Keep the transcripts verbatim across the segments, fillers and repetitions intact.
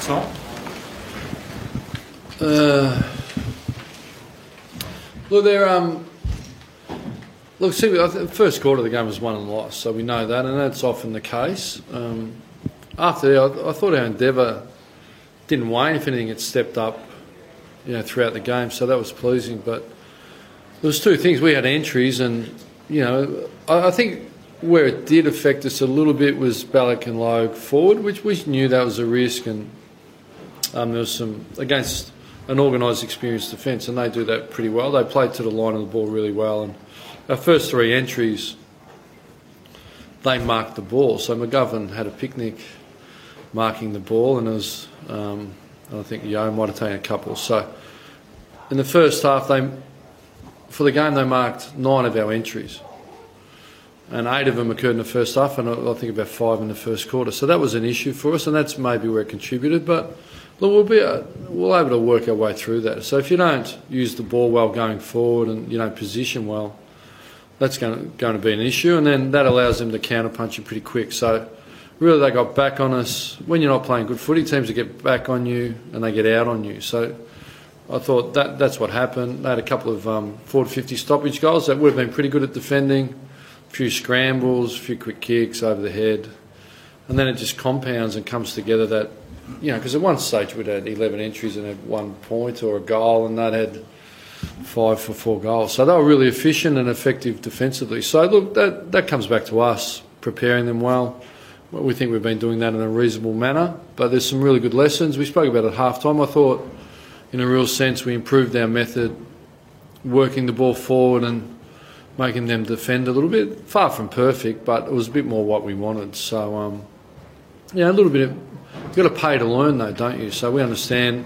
last night? Uh, look, they're um. Look, see, the first quarter of the game was won and lost, so we know that, and that's often the case. Um, after that, I, I thought our endeavour didn't wane. If anything, it stepped up, you know, throughout the game, so that was pleasing. But there was two things. We had entries, and you know, I, I think where it did affect us a little bit was Ballack and Logue forward, which we knew that was a risk, and um, there was some against an organised, experienced defence, and they do that pretty well. They played to the line of the ball really well, and our first three entries, they marked the ball. So McGovern had a picnic marking the ball, and it was, um, I think Yo might have taken a couple. So in the first half, they, for the game, they marked nine of our entries, and eight of them occurred in the first half, and I think about five in the first quarter. So that was an issue for us, and that's maybe where it contributed. But look, we'll be uh, we'll able to work our way through that. So if you don't use the ball well going forward, and you don't position well, that's going to, going to be an issue, and then that allows them to counter-punch you pretty quick. So really they got back on us. When you're not playing good footy, teams that get back on you and they get out on you. So I thought that that's what happened. They had a couple of um, forward fifty stoppage goals that would have been pretty good at defending, a few scrambles, a few quick kicks over the head, and then it just compounds and comes together that, you know, because at one stage we'd had eleven entries and had one point or a goal, and that had five for four goals. So they were really efficient and effective defensively. So look, that, that comes back to us, preparing them well. We think we've been doing that in a reasonable manner, but there's some really good lessons. We spoke about it at half-time. I thought, in a real sense, we improved our method, working the ball forward and making them defend a little bit. Far from perfect, but it was a bit more what we wanted. So, um, yeah, a little bit of, you've got to pay to learn though, don't you? So we understand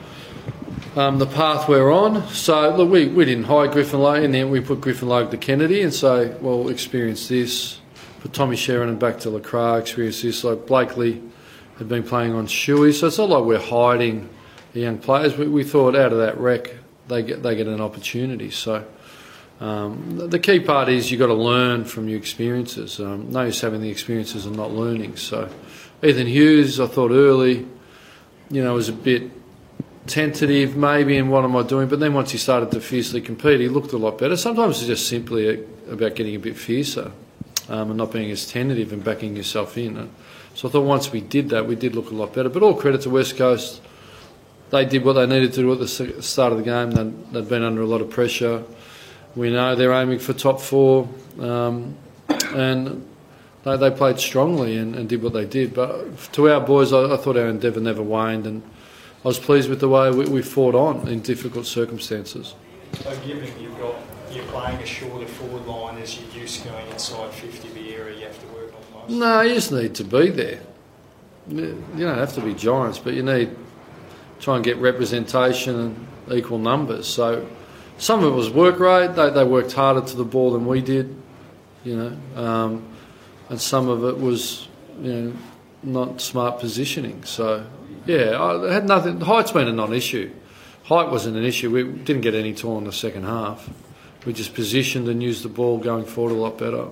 Um, the path we're on. So look, we, we didn't hire Griffin Logue, and then we put Griffin Logue to Kennedy and say, well, experience this. Put Tommy Sheridan back to Lacroix, experience this. Like Blakely had been playing on Shuey, so it's not like we're hiding the young players. We, we thought out of that wreck they get they get an opportunity. So um, the, the key part is you've got to learn from your experiences. Um, no use having the experiences and not learning. So Ethan Hughes, I thought early, you know, was a bit tentative maybe in what am I doing, but then once he started to fiercely compete, he looked a lot better. Sometimes it's just simply about getting a bit fiercer um, and not being as tentative and backing yourself in. And so I thought once we did that, we did look a lot better. But all credit to West Coast. They did what they needed to do at the start of the game. They'd, they'd been under a lot of pressure. We know they're aiming for top four, um, and they, they played strongly and, and did what they did. But to our boys, I, I thought our endeavour never waned, and I was pleased with the way we, we fought on in difficult circumstances. So given you've got, you're playing a shorter forward line as you're used to going inside fifty, the area you have to work on most? No, you just need to be there. You don't have to be giants, but you need to try and get representation and equal numbers. So some of it was work rate. They, they worked harder to the ball than we did, you know, um, and some of it was, you know, not smart positioning. So yeah, I had nothing. Height's been a non-issue. Height wasn't an issue. We didn't get any tall in the second half. We just positioned and used the ball going forward a lot better.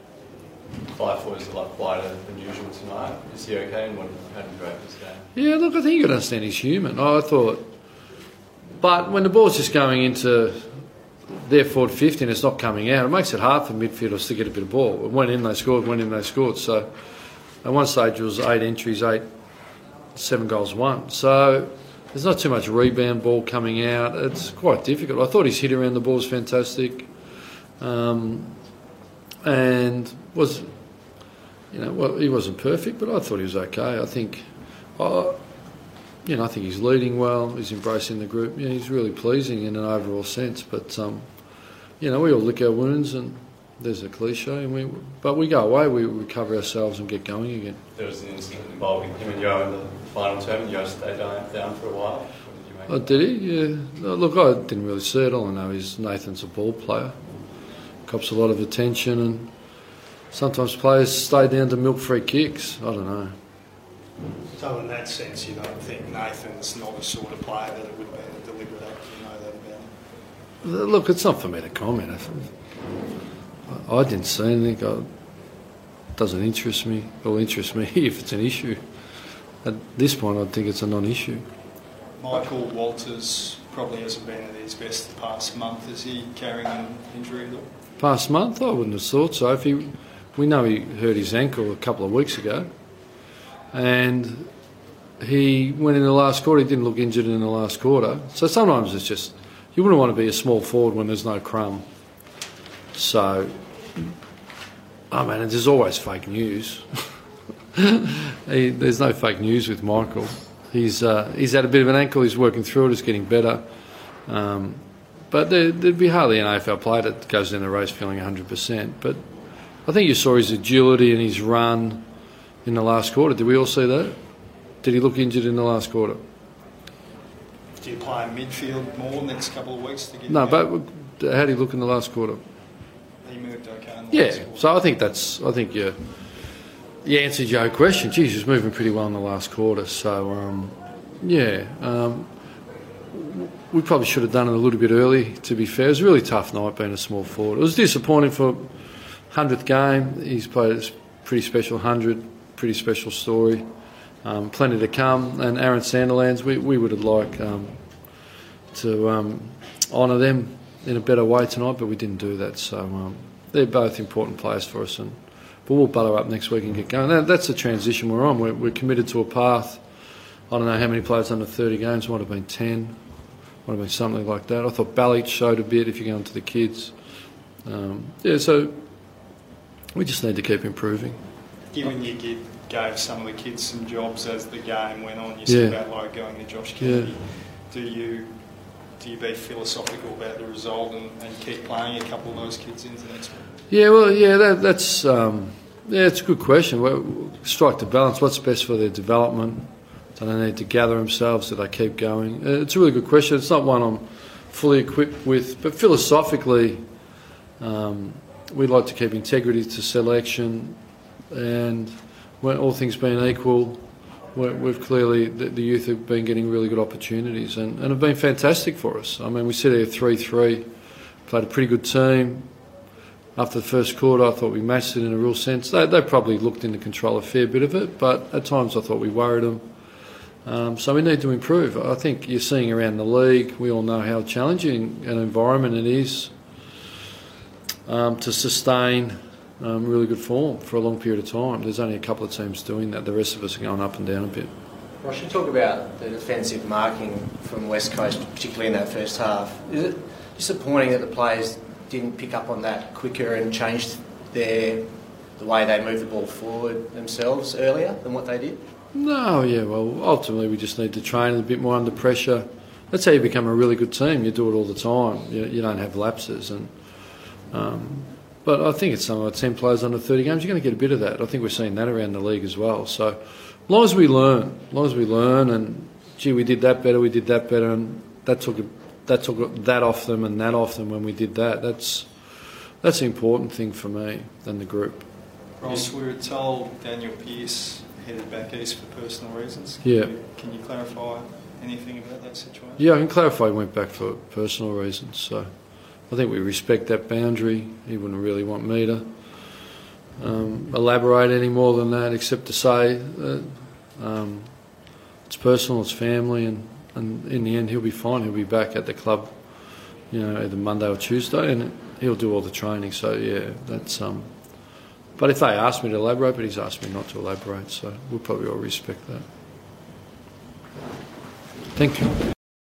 Five forwards a lot quieter than usual tonight. Is he okay, and what how did you rate this game? Yeah, look, I think you got to understand he's human. I thought, but when the ball's just going into their forward fifty and it's not coming out, it makes it hard for midfielders to get a bit of ball. It went in, they scored. Went in, they scored. So at one stage it was eight entries, eight. Seven goals won. So there's not too much rebound ball coming out. It's quite difficult. I thought his hit around the ball was fantastic, um, and was, you know, well, he wasn't perfect, but I thought he was okay. I think, uh, you know, I think he's leading well. He's embracing the group. Yeah, he's really pleasing in an overall sense. But um, you know, we all lick our wounds, and there's a cliche, and we, but we go away, we recover ourselves and get going again. There was an incident involving him and Yo in the final term, and Yo stayed down, down for a while. What did you make Oh, did he? Yeah. No, look, I didn't really see it. All I know is Nathan's a ball player. Cops a lot of attention, and sometimes players stay down to milk free kicks. I don't know. So in that sense, you don't think Nathan's not the sort of player that it would have been a deliberate act, you know that about him? Look, it's not for me to comment. I didn't see anything. It doesn't interest me. It'll interest me if it's an issue. at this point, I think it's a non-issue. Michael Walters probably hasn't been at his best the past month. Is he carrying an injury at all? Past month, I wouldn't have thought so. If he, we know he hurt his ankle a couple of weeks ago, and he went in the last quarter. He didn't look injured in the last quarter. So sometimes it's just, you wouldn't want to be a small forward when there's no crumb. So, oh man, there's always fake news. he, there's no fake news with Michael. He's uh, he's had a bit of an ankle. He's working through it. It's getting better. Um, but there, there'd be hardly an A F L player that goes in the race feeling one hundred percent. But I think you saw his agility and his run in the last quarter. Did we all see that? Did he look injured in the last quarter? Do you play in midfield more next couple of weeks to get? No, but how did he look in the last quarter? He moved okay in the Yeah, last quarter. so I think that's. I think you. You answered your question. Geez, he was moving pretty well in the last quarter. So, um, yeah, um, we probably should have done it a little bit early, to be fair. It was a really tough night being a small forward. It was disappointing for hundredth game. He's played a pretty special hundred, pretty special story. Um, plenty to come. And Aaron Sandilands, we, we would have liked um, to um, honour them in a better way tonight, but we didn't do that. So um, they're both important players for us. And But we'll butter up next week and get going. That, that's the transition we're on. We're, we're committed to a path. I don't know how many players under thirty games. Might have been ten. Might have been something like that. I thought Balich showed a bit if you're going to the kids. Um, yeah, so we just need to keep improving. Given you give, gave some of the kids some jobs as the game went on, you Yeah. said about like going to Josh Kennedy. Yeah. Do you do you be philosophical about the result and, and keep playing a couple of those kids into next week? Yeah, well, yeah, that, that's um, yeah, it's a good question. We'll strike the balance. What's best for their development? Do they need to gather themselves? Do they keep going? Uh, it's a really good question. It's not one I'm fully equipped with, but philosophically, um, we like to keep integrity to selection, and when all things being equal, we're, we've clearly the, the youth have been getting really good opportunities and, and have been fantastic for us. I mean, we sit here three three, played a pretty good team. After the first quarter, I thought we matched it in a real sense. They, they probably looked into control a fair bit of it, but at times I thought we worried them. Um, so we need to improve. I think you're seeing around the league, we all know how challenging an environment it is um, to sustain um, really good form for a long period of time. There's only a couple of teams doing that. The rest of us are going up and down a bit. Ross, you talk about the defensive marking from West Coast, particularly in that first half. Is it disappointing that the players didn't pick up on that quicker and change their the way they move the ball forward themselves earlier than what they did? No, yeah, well, ultimately we just need to train a bit more under pressure. That's how you become a really good team. You do it all the time. You, you don't have lapses. And um, but I think it's some of the ten players under thirty games, you're going to get a bit of that. I think we're seeing that around the league as well. So as long as we learn, as long as we learn and, gee, we did that better, we did that better, and that took, that took that off them and that off them when we did that. That's, that's the important thing for me and the group. Ross, we were told Daniel Pearce headed back east for personal reasons. Can Yeah. You, can you clarify anything about that situation? Yeah, I can clarify he went back for personal reasons. So I think we respect that boundary. He wouldn't really want me to um, elaborate any more than that, except to say that um, it's personal, it's family, and, and in the end he'll be fine. He'll be back at the club, you know, either Monday or Tuesday, and he'll do all the training. So yeah, that's um. But if they ask me to elaborate, but he's asked me not to elaborate, so we'll probably all respect that. Thank you.